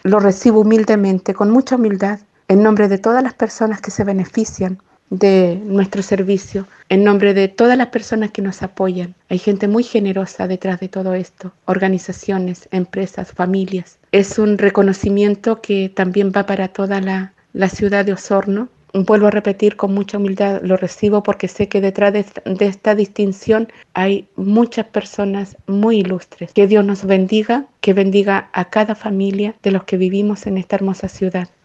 lo recibo humildemente, con mucha humildad, en nombre de todas las personas que se benefician de nuestro servicio, en nombre de todas las personas que nos apoyan. Hay gente muy generosa detrás de todo esto, organizaciones, empresas, familias. Es un reconocimiento que también va para toda la ciudad de Osorno. Vuelvo a repetir, con mucha humildad lo recibo porque sé que detrás de esta distinción hay muchas personas muy ilustres. Que Dios nos bendiga, que bendiga a cada familia de los que vivimos en esta hermosa ciudad.